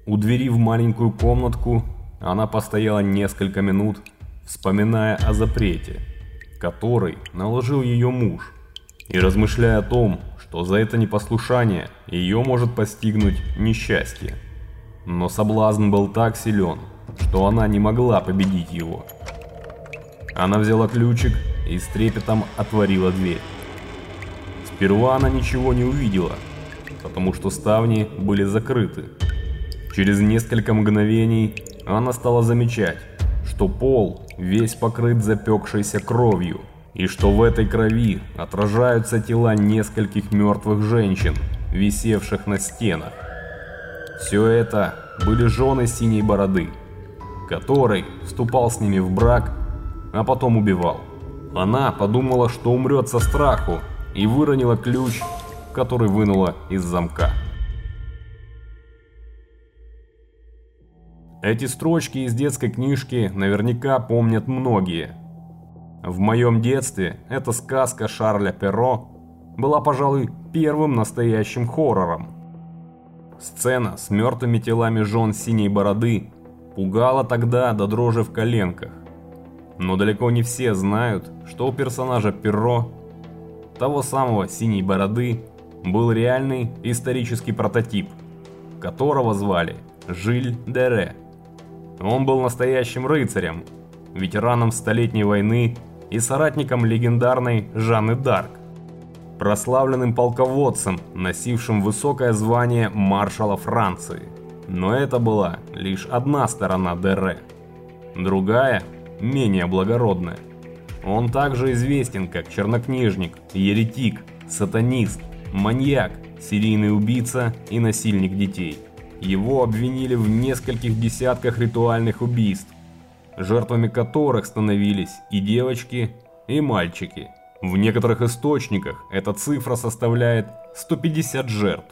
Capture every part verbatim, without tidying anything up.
У двери в маленькую комнатку она постояла несколько минут, вспоминая о запрете, который наложил ее муж, и размышляя о том, что за это непослушание ее может постигнуть несчастье. Но соблазн был так силен, что она не могла победить его. Она взяла ключик и с трепетом отворила дверь. Сперва она ничего не увидела, потому что ставни были закрыты. Через несколько мгновений она стала замечать, что пол весь покрыт запекшейся кровью, и что в этой крови отражаются тела нескольких мертвых женщин, висевших на стенах. Все это были жены Синей Бороды, который вступал с ними в брак, а потом убивал. Она подумала, что умрет со страху, и выронила ключ, который вынула из замка. Эти строчки из детской книжки наверняка помнят многие. В моем детстве эта сказка Шарля Перро была, пожалуй, первым настоящим хоррором. Сцена с мертвыми телами жен Синей Бороды пугала тогда до дрожи в коленках. Но далеко не все знают, что у персонажа Перро, того самого Синей Бороды, был реальный исторический прототип, которого звали Жиль де Ре. Он был настоящим рыцарем, ветераном Столетней войны и соратником легендарной Жанны д'Арк, прославленным полководцем, носившим высокое звание маршала Франции. Но это была лишь одна сторона де Ре. Другая, менее благородная. Он также известен как чернокнижник, еретик, сатанист, маньяк, серийный убийца и насильник детей. Его обвинили в нескольких десятках ритуальных убийств, жертвами которых становились и девочки, и мальчики. В некоторых источниках эта цифра составляет сто пятьдесят жертв.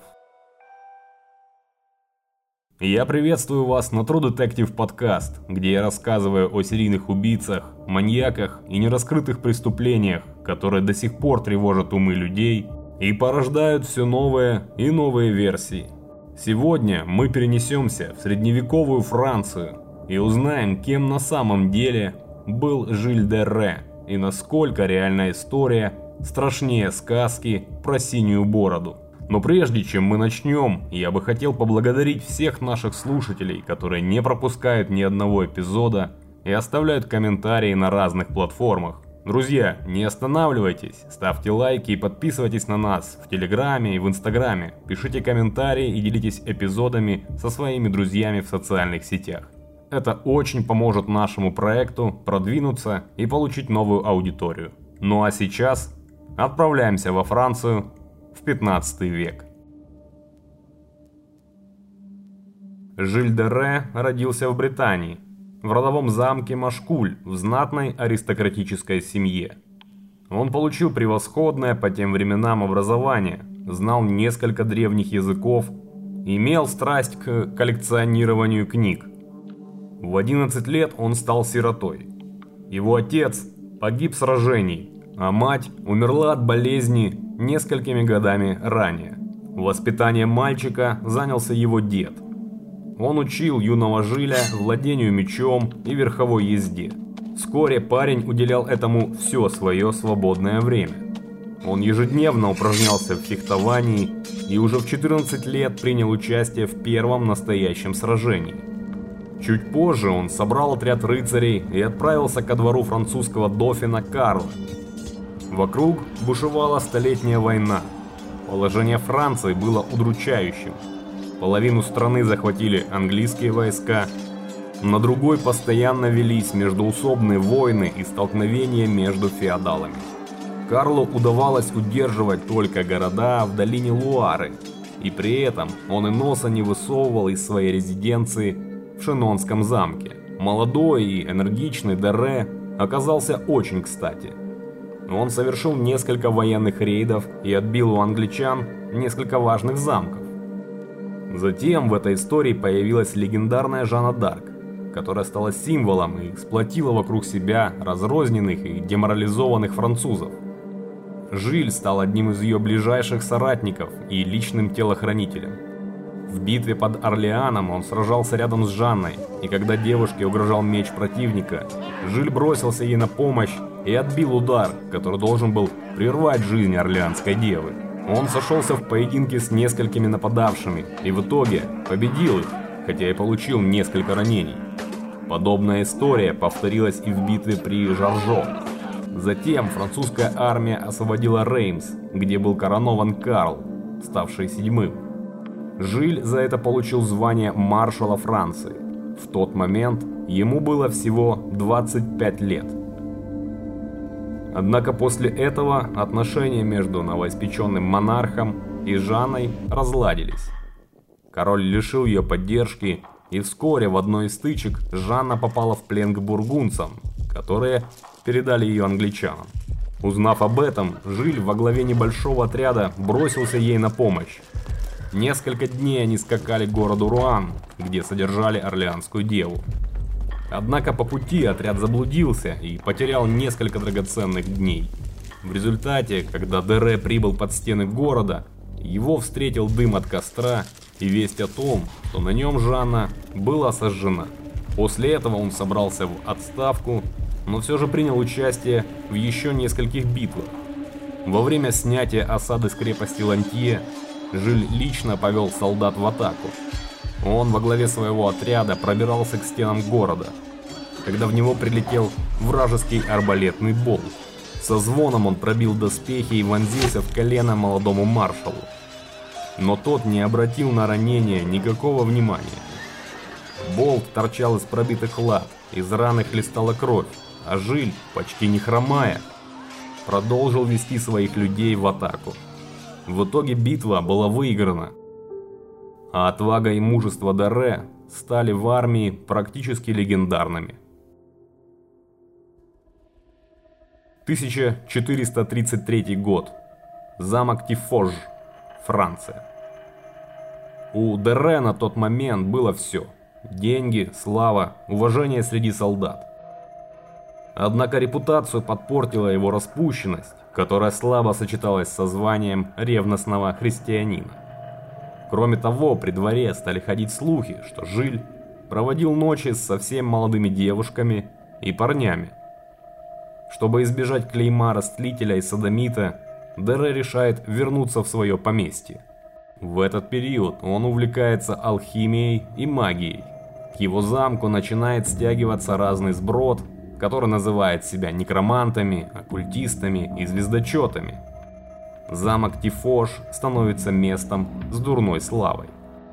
Я приветствую вас на True Detective подкаст, где я рассказываю о серийных убийцах, маньяках и нераскрытых преступлениях, которые до сих пор тревожат умы людей и порождают все новые и новые версии. Сегодня мы перенесемся в средневековую Францию и узнаем, кем на самом деле был Жиль де Ре и насколько реальная история страшнее сказки про синюю бороду. Но прежде чем мы начнем, я бы хотел поблагодарить всех наших слушателей, которые не пропускают ни одного эпизода и оставляют комментарии на разных платформах. Друзья, не останавливайтесь, ставьте лайки и подписывайтесь на нас в Телеграме и в Инстаграме, пишите комментарии и делитесь эпизодами со своими друзьями в социальных сетях. Это очень поможет нашему проекту продвинуться и получить новую аудиторию. Ну а сейчас отправляемся во Францию в пятнадцатый век. Жиль де Ре родился в Британии, в родовом замке Машкуль в знатной аристократической семье. Он получил превосходное по тем временам образование, знал несколько древних языков, имел страсть к коллекционированию книг. В одиннадцать лет он стал сиротой. Его отец погиб в сражении, а мать умерла от болезни несколькими годами ранее. Воспитанием мальчика занялся его дед. Он учил юного Жиля владению мечом и верховой езде. Вскоре парень уделял этому все свое свободное время. Он ежедневно упражнялся в фехтовании и уже в четырнадцать лет принял участие в первом настоящем сражении. Чуть позже он собрал отряд рыцарей и отправился ко двору французского дофина Карла. Вокруг бушевала Столетняя война. Положение Франции было удручающим. Половину страны захватили английские войска, на другой постоянно велись междоусобные войны и столкновения между феодалами. Карлу удавалось удерживать только города в долине Луары, и при этом он и носа не высовывал из своей резиденции в Шинонском замке. Молодой и энергичный де Ре оказался очень кстати. Он совершил несколько военных рейдов и отбил у англичан несколько важных замков. Затем в этой истории появилась легендарная Жанна д'Арк, которая стала символом и сплотила вокруг себя разрозненных и деморализованных французов. Жиль стал одним из ее ближайших соратников и личным телохранителем. В битве под Орлеаном он сражался рядом с Жанной, и когда девушке угрожал меч противника, Жиль бросился ей на помощь и отбил удар, который должен был прервать жизнь орлеанской девы. Он сошелся в поединке с несколькими нападавшими и в итоге победил их, хотя и получил несколько ранений. Подобная история повторилась и в битве при Жаржо. Затем французская армия освободила Реймс, где был коронован Карл, ставший седьмым. Жиль за это получил звание маршала Франции. В тот момент ему было всего двадцать пять лет. Однако после этого отношения между новоиспеченным монархом и Жанной разладились. Король лишил ее поддержки, и вскоре в одной из стычек Жанна попала в плен к бургундцам, которые передали ее англичанам. Узнав об этом, Жиль во главе небольшого отряда бросился ей на помощь. Несколько дней они скакали к городу Руан, где содержали орлеанскую деву. Однако по пути отряд заблудился и потерял несколько драгоценных дней. В результате, когда Дере прибыл под стены города, его встретил дым от костра и весть о том, что на нем Жанна была сожжена. После этого он собрался в отставку, но все же принял участие в еще нескольких битвах. Во время снятия осады с крепости Лантье Жиль лично повел солдат в атаку. Он во главе своего отряда пробирался к стенам города, когда в него прилетел вражеский арбалетный болт. Со звоном он пробил доспехи и вонзился в колено молодому маршалу. Но тот не обратил на ранение никакого внимания. Болт торчал из пробитых лад, из раны хлестала кровь, а Жиль, почти не хромая, продолжил вести своих людей в атаку. В итоге битва была выиграна, а отвага и мужество Дере стали в армии практически легендарными. тысяча четыреста тридцать третий год. Замок Тифож, Франция. У Дере на тот момент было все: деньги, слава, уважение среди солдат. Однако репутацию подпортила его распущенность, которая слабо сочеталась со званием ревностного христианина. Кроме того, при дворе стали ходить слухи, что Жиль проводил ночи с совсем молодыми девушками и парнями. Чтобы избежать клейма растлителя и содомита, Дере решает вернуться в свое поместье. В этот период он увлекается алхимией и магией. К его замку начинает стягиваться разный сброд, который называет себя некромантами, оккультистами и звездочетами. Замок Тифож становится местом с дурной славой.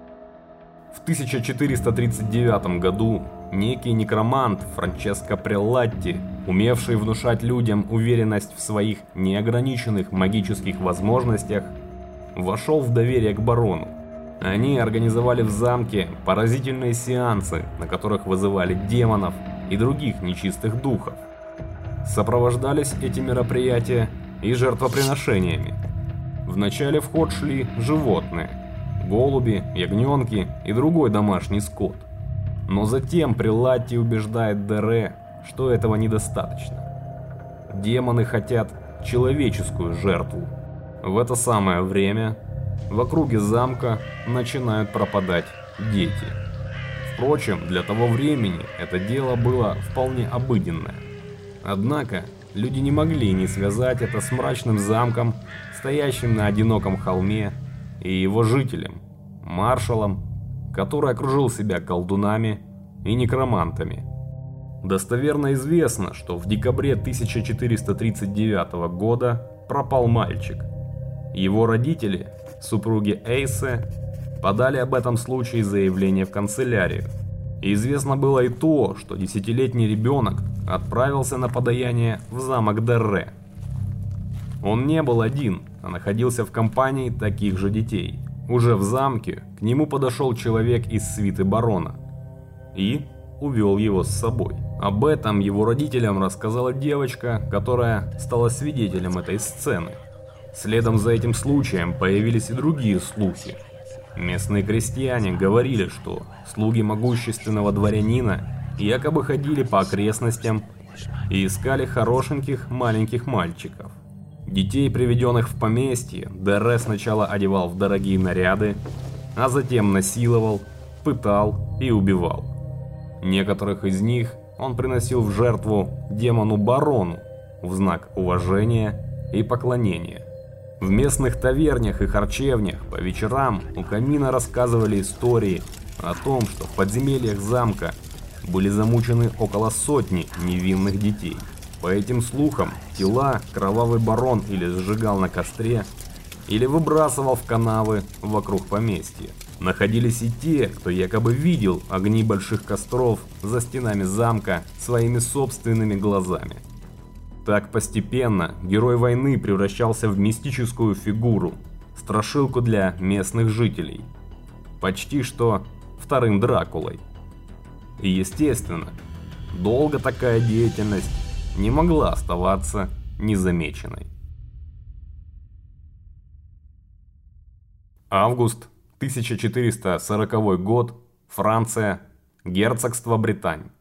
В тысяча четыреста тридцать девятом году некий некромант Франческо Преллатти, умевший внушать людям уверенность в своих неограниченных магических возможностях, вошел в доверие к барону. Они организовали в замке поразительные сеансы, на которых вызывали демонов и других нечистых духов. Сопровождались эти мероприятия и жертвоприношениями. Вначале в ход шли животные – голуби, ягненки и другой домашний скот. Но затем Преллатти убеждает Дере, что этого недостаточно. Демоны хотят человеческую жертву. В это самое время в округе замка начинают пропадать дети. Впрочем, для того времени это дело было вполне обыденное. Однако люди не могли не связать это с мрачным замком, стоящим на одиноком холме, и его жителем, маршалом, который окружил себя колдунами и некромантами. Достоверно известно, что в декабре тысяча четыреста тридцать девятого года пропал мальчик. Его родители, супруги Эйсе, подали об этом случае заявление в канцелярию. И известно было и то, что десятилетний ребенок отправился на подаяние в замок Дере. Он не был один, а находился в компании таких же детей. Уже в замке к нему подошел человек из свиты барона и увел его с собой. Об этом его родителям рассказала девочка, которая стала свидетелем этой сцены. Следом за этим случаем появились и другие слухи. Местные крестьяне говорили, что слуги могущественного дворянина якобы ходили по окрестностям и искали хорошеньких маленьких мальчиков. Детей, приведенных в поместье, Дере сначала одевал в дорогие наряды, а затем насиловал, пытал и убивал. Некоторых из них он приносил в жертву демону-барону в знак уважения и поклонения. В местных тавернях и харчевнях по вечерам у камина рассказывали истории о том, что в подземельях замка были замучены около сотни невинных детей. По этим слухам, тела кровавый барон или сжигал на костре, или выбрасывал в канавы вокруг поместья. Находились и те, кто якобы видел огни больших костров за стенами замка своими собственными глазами. Так постепенно герой войны превращался в мистическую фигуру, страшилку для местных жителей. Почти что вторым Дракулой. И естественно, долго такая деятельность не могла оставаться незамеченной. Август тысяча четыреста сороковой год, Франция, герцогство Британь.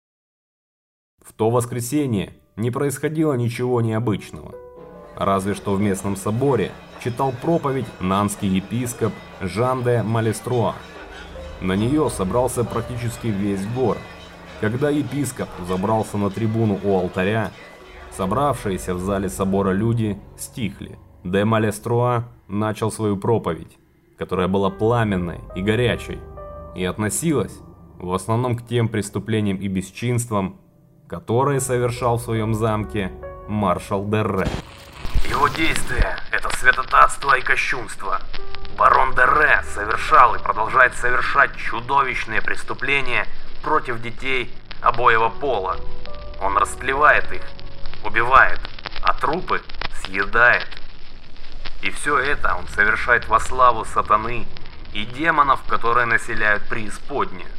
В то воскресенье не происходило ничего необычного, разве что в местном соборе читал проповедь нанский епископ Жан де Малеструа. На нее собрался практически весь город. Когда епископ забрался на трибуну у алтаря, собравшиеся в зале собора люди стихли. Де Малеструа начал свою проповедь, которая была пламенной и горячей, и относилась в основном к тем преступлениям и бесчинствам, которые совершал в своем замке маршал де Ре. Его действия – это святотатство и кощунство. Барон де Ре совершал и продолжает совершать чудовищные преступления против детей обоего пола. Он растлевает их, убивает, а трупы съедает. И все это он совершает во славу сатаны и демонов, которые населяют преисподнюю.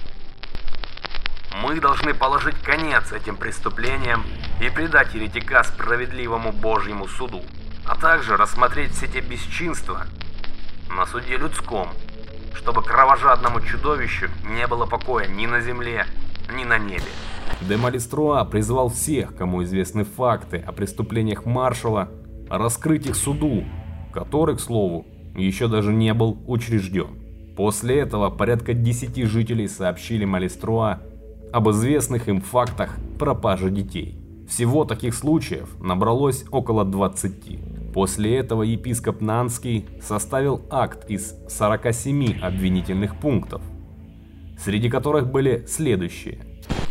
Мы должны положить конец этим преступлениям и предать еретика справедливому Божьему суду, а также рассмотреть все те бесчинства на суде людском, чтобы кровожадному чудовищу не было покоя ни на земле, ни на небе. Де Малеструа призвал всех, кому известны факты о преступлениях маршала, раскрыть их суду, который, к слову, еще даже не был учрежден. После этого порядка десяти жителей сообщили Малеструа об известных им фактах пропажи детей. Всего таких случаев набралось около двадцати. После этого епископ Нанский составил акт из сорока семи обвинительных пунктов, среди которых были следующие: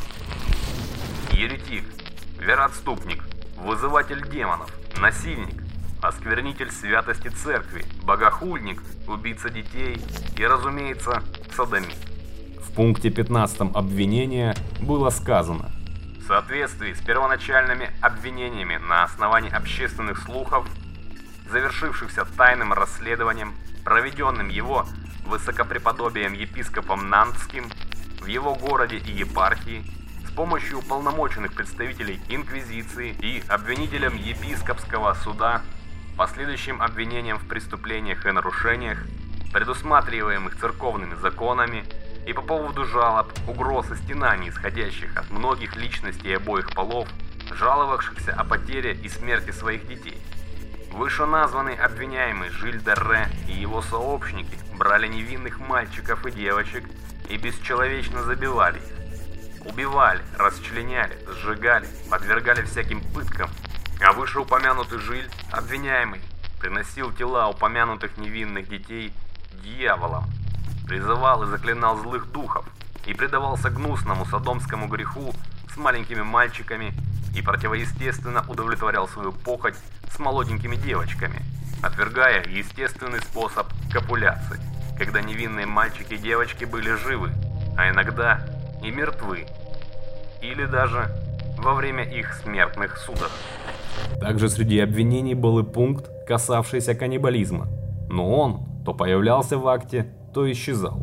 еретик, вероотступник, вызыватель демонов, насильник, осквернитель святости церкви, богохульник, убийца детей и, разумеется, содомит. В пункте пятнадцатом обвинения было сказано: в соответствии с первоначальными обвинениями на основании общественных слухов, завершившихся тайным расследованием, проведенным его высокопреподобием епископом Нантским в его городе и епархии, с помощью уполномоченных представителей инквизиции и обвинителем епископского суда, последующим обвинением в преступлениях и нарушениях, предусматриваемых церковными законами, и по поводу жалоб, угроз и стенаний, исходящих от многих личностей обоих полов, жаловавшихся о потере и смерти своих детей. Вышеназванный обвиняемый Жиль де Ре и его сообщники брали невинных мальчиков и девочек и бесчеловечно забивали их. Убивали, расчленяли, сжигали, подвергали всяким пыткам, а вышеупомянутый Жиль, обвиняемый, приносил тела упомянутых невинных детей дьяволам, призывал и заклинал злых духов и предавался гнусному содомскому греху с маленькими мальчиками и противоестественно удовлетворял свою похоть с молоденькими девочками, отвергая естественный способ копуляции, когда невинные мальчики и девочки были живы, а иногда и мертвы, или даже во время их смертных судов. Также среди обвинений был и пункт, касавшийся каннибализма, но он то появлялся в акте, то исчезал.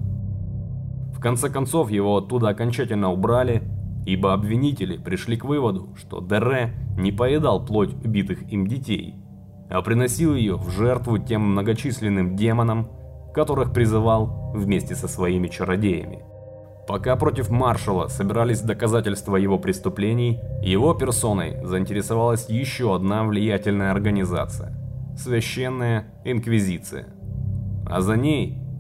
В конце концов его оттуда окончательно убрали, ибо обвинители пришли к выводу, что де Ре не поедал плоть убитых им детей, а приносил ее в жертву тем многочисленным демонам, которых призывал вместе со своими чародеями. Пока против маршала собирались доказательства его преступлений, его персоной заинтересовалась еще одна влиятельная организация – Священная Инквизиция. А за ней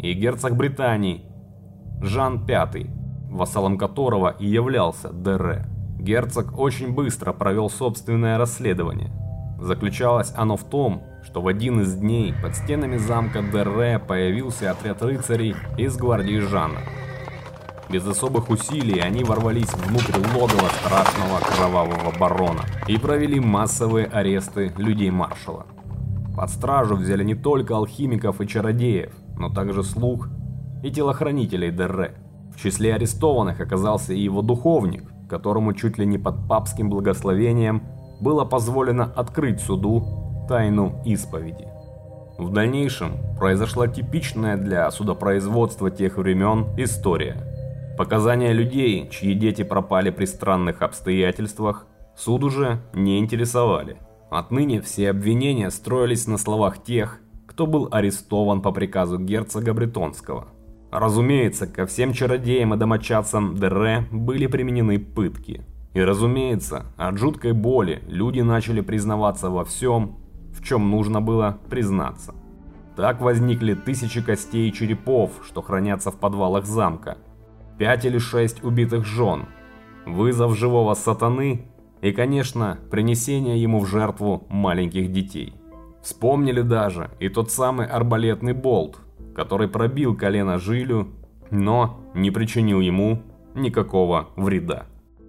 и герцог Британии Жан Пятый, вассалом которого и являлся Дере. Герцог очень быстро провел собственное расследование. Заключалось оно в том, что в один из дней под стенами замка Дере появился отряд рыцарей из гвардии Жана. Без особых усилий они ворвались внутрь логова страшного кровавого барона и провели массовые аресты людей маршала. Под стражу взяли не только алхимиков и чародеев, но также слуг и телохранителей Дере. В числе арестованных оказался и его духовник, которому чуть ли не под папским благословением было позволено открыть суду тайну исповеди. В дальнейшем произошла типичная для судопроизводства тех времен история. Показания людей, чьи дети пропали при странных обстоятельствах, суд уже не интересовали. Отныне все обвинения строились на словах тех, кто был арестован по приказу герцога Бретонского. Разумеется, ко всем чародеям и домочадцам Дере были применены пытки. И разумеется, от жуткой боли люди начали признаваться во всем, в чем нужно было признаться. Так возникли тысячи костей и черепов, что хранятся в подвалах замка, пять или шесть убитых жен, вызов живого сатаны и, конечно, принесение ему в жертву маленьких детей. Вспомнили даже и тот самый арбалетный болт, который пробил колено Жилю, но не причинил ему никакого вреда.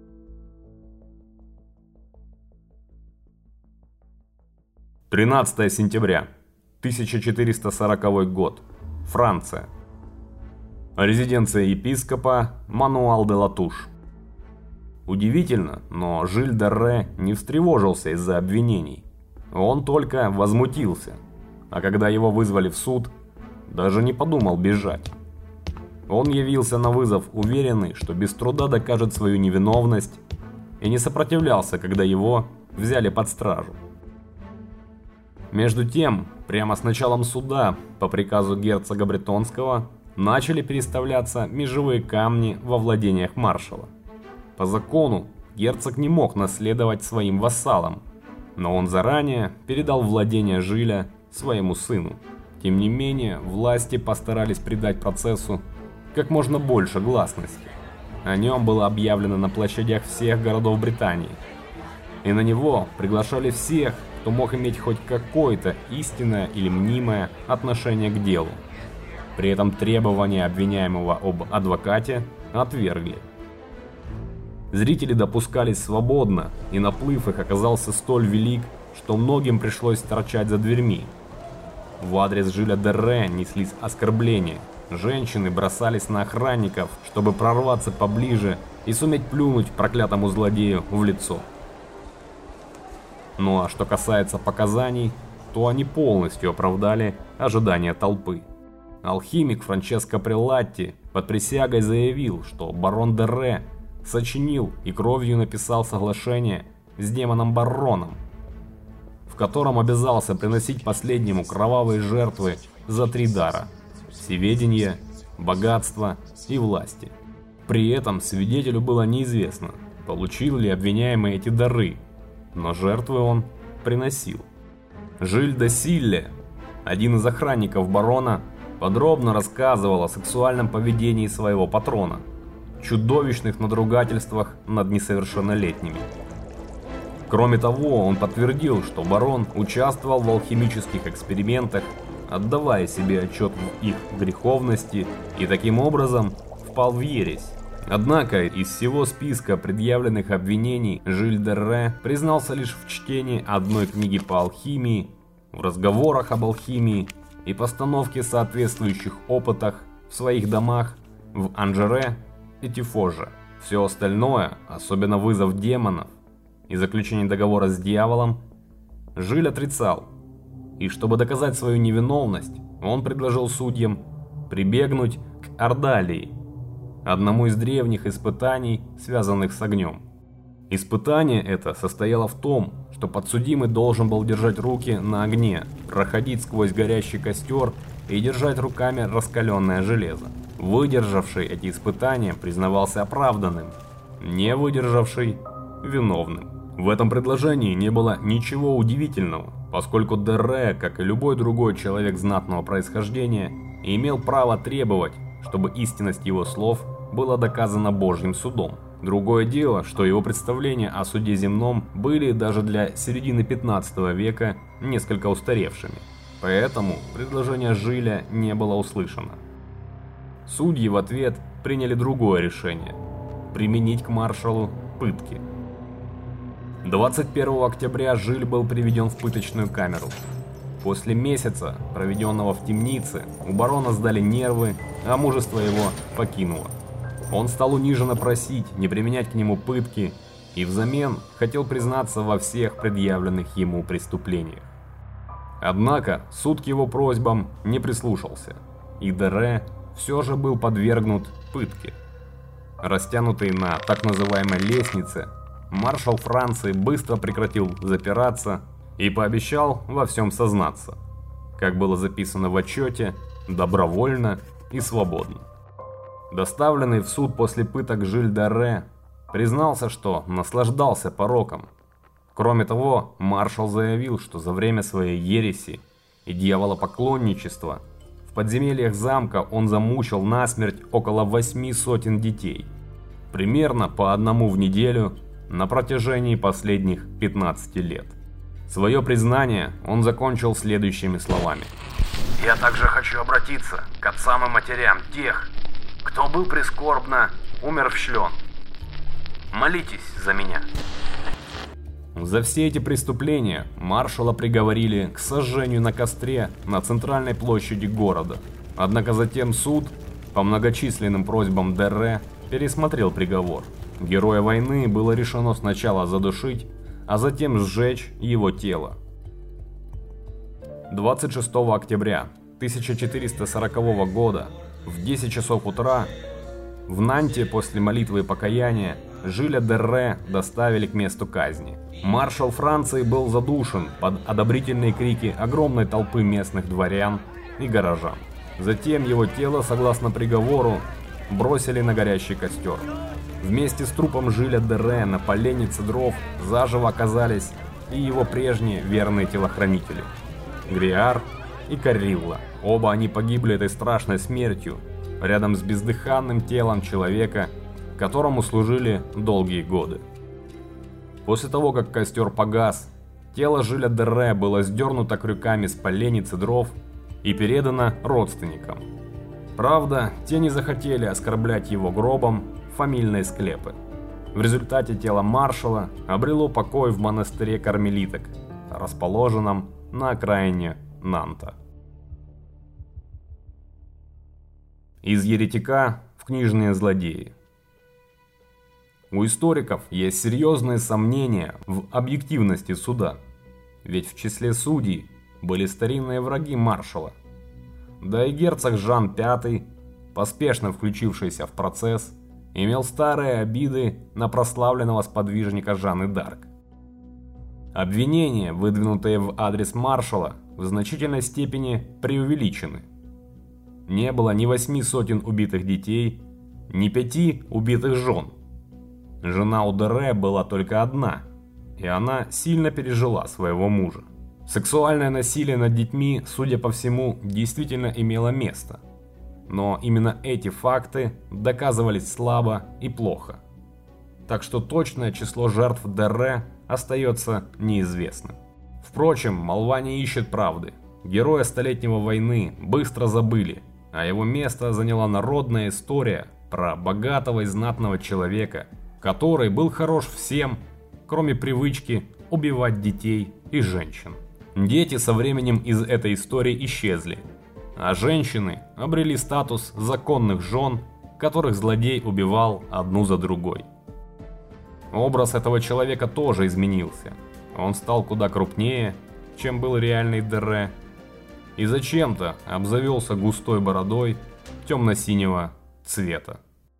тринадцатое сентября, тысяча четыреста сороковой год. Франция. Резиденция епископа Мануал де Латуш. Удивительно, но Жиль Дере не встревожился из-за обвинений. Он только возмутился, а когда его вызвали в суд, даже не подумал бежать. Он явился на вызов уверенный, что без труда докажет свою невиновность, и не сопротивлялся, когда его взяли под стражу. Между тем, прямо с началом суда, по приказу герцога Бретонского, начали переставляться межевые камни во владениях маршала. По закону, герцог не мог наследовать своим вассалам, но он заранее передал владение Жиля своему сыну. Тем не менее, власти постарались придать процессу как можно больше гласности. О нем было объявлено на площадях всех городов Британии, и на него приглашали всех, кто мог иметь хоть какое-то истинное или мнимое отношение к делу. При этом требования обвиняемого об адвокате отвергли. Зрители допускались свободно, и наплыв их оказался столь велик, что многим пришлось торчать за дверьми. В адрес Жиля Дере неслись оскорбления. Женщины бросались на охранников, чтобы прорваться поближе и суметь плюнуть проклятому злодею в лицо. Ну а что касается показаний, то они полностью оправдали ожидания толпы. Алхимик Франческо Прелатти под присягой заявил, что барон Дере сочинил и кровью написал соглашение с демоном Бароном, в котором обязался приносить последнему кровавые жертвы за три дара – всеведение, богатство и власти. При этом свидетелю было неизвестно, получил ли обвиняемый эти дары, но жертвы он приносил. Жиль де Силле, один из охранников барона, подробно рассказывал о сексуальном поведении своего патрона, чудовищных надругательствах над несовершеннолетними. Кроме того, он подтвердил, что барон участвовал в алхимических экспериментах, отдавая себе отчет в их греховности, и таким образом впал в ересь. Однако из всего списка предъявленных обвинений Жиль Дере признался лишь в чтении одной книги по алхимии, в разговорах об алхимии и постановке соответствующих опытах в своих домах в Анжере и Тифоже. Все остальное, особенно вызов демонов и заключение договора с дьяволом, Жиль отрицал. И чтобы доказать свою невиновность, он предложил судьям прибегнуть к ордалии, одному из древних испытаний, связанных с огнем. Испытание это состояло в том, что подсудимый должен был держать руки на огне, проходить сквозь горящий костер и держать руками раскаленное железо. Выдержавший эти испытания признавался оправданным, не выдержавший – виновным. В этом предложении не было ничего удивительного, поскольку Дере, как и любой другой человек знатного происхождения, и имел право требовать, чтобы истинность его слов была доказана Божьим судом. Другое дело, что его представления о суде земном были даже для середины пятнадцатого века несколько устаревшими, поэтому предложение Жиля не было услышано. Судьи в ответ приняли другое решение – применить к маршалу пытки. двадцать первого октября Жиль был приведен в пыточную камеру. После месяца, проведенного в темнице, у барона сдали нервы, а мужество его покинуло. Он стал униженно просить не применять к нему пытки и взамен хотел признаться во всех предъявленных ему преступлениях. Однако суд к его просьбам не прислушался, и Дере все же был подвергнут пытке. Растянутый на так называемой лестнице, маршал Франции быстро прекратил запираться и пообещал во всем сознаться, как было записано в отчете, добровольно и свободно. Доставленный в суд после пыток Жиль Дере признался, что наслаждался пороком. Кроме того, маршал заявил, что за время своей ереси и дьяволопоклонничества в подземельях замка он замучил насмерть около восьми сотен детей, примерно по одному в неделю на протяжении последних пятнадцати лет. Свое признание он закончил следующими словами: «Я также хочу обратиться к отцам и матерям тех, кто был прискорбно умерщвлен. Молитесь за меня». За все эти преступления маршала приговорили к сожжению на костре на центральной площади города. Однако затем суд, по многочисленным просьбам Дере, пересмотрел приговор. Героя войны было решено сначала задушить, а затем сжечь его тело. двадцать шестого октября тысяча четыреста сорокового года в десять часов утра в Нанте после молитвы и покаяния Жиля Дере доставили к месту казни. Маршал Франции был задушен под одобрительные крики огромной толпы местных дворян и горожан. Затем его тело, согласно приговору, бросили на горящий костер. Вместе с трупом Жиля Дере на поленнице дров заживо оказались и его прежние верные телохранители – Гриар и Карилла. Оба они погибли этой страшной смертью рядом с бездыханным телом человека, которому служили долгие годы. После того, как костер погас, тело Жиля Дере было сдернуто крюками с поленницы дров и передано родственникам. Правда, те не захотели оскорблять его гробом фамильной склепы. В результате тело маршала обрело покой в монастыре кармелиток, расположенном на окраине Нанта. Из еретика в книжные злодеи. У историков есть серьезные сомнения в объективности суда, ведь в числе судей были старинные враги маршала. Да и герцог Жан Пятый, поспешно включившийся в процесс, имел старые обиды на прославленного сподвижника Жанны д'Арк. Обвинения, выдвинутые в адрес маршала, в значительной степени преувеличены. Не было ни восьми сотен убитых детей, ни пяти убитых жен. Жена у Дере была только одна, и она сильно пережила своего мужа. Сексуальное насилие над детьми, судя по всему, действительно имело место. Но именно эти факты доказывались слабо и плохо. Так что точное число жертв Дере остается неизвестным. Впрочем, молва не ищет правды. Героя Столетнего войны быстро забыли, а его место заняла народная история про богатого и знатного человека, который был хорош всем, кроме привычки убивать детей и женщин. Дети со временем из этой истории исчезли, а женщины обрели статус законных жен, которых злодей убивал одну за другой. Образ этого человека тоже изменился. Он стал куда крупнее, чем был реальный Дере, и зачем-то обзавелся густой бородой темно-синего цвета.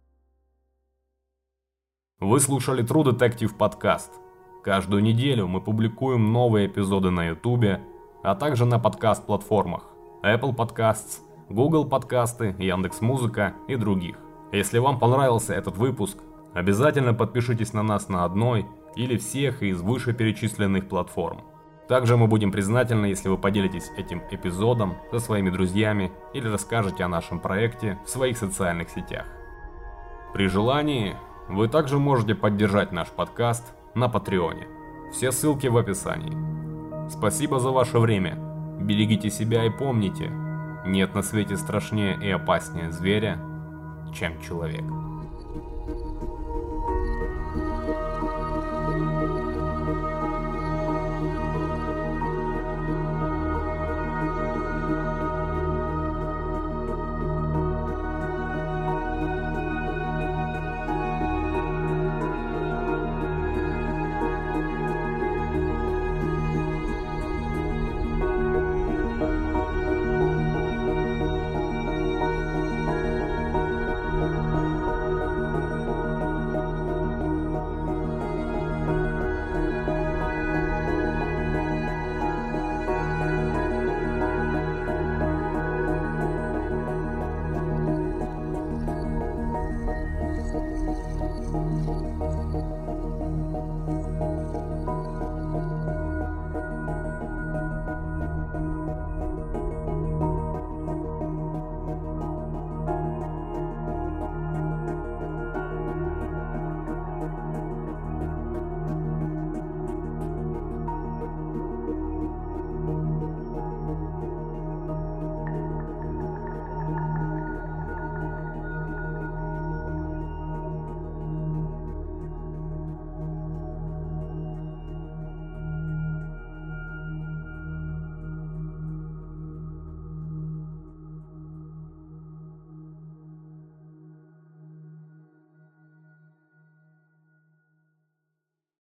Вы слушали True Detective подкаст. Каждую неделю мы публикуем новые эпизоды на YouTube, а также на подкаст-платформах Apple Podcasts, Google подкасты, Яндекс.Музыка и других. Если вам понравился этот выпуск, обязательно подпишитесь на нас на одной или всех из вышеперечисленных платформ. Также мы будем признательны, если вы поделитесь этим эпизодом со своими друзьями или расскажете о нашем проекте в своих социальных сетях. При желании вы также можете поддержать наш подкаст на Патреоне. Все ссылки в описании. Спасибо за ваше время. Берегите себя и помните, нет на свете страшнее и опаснее зверя, чем человек.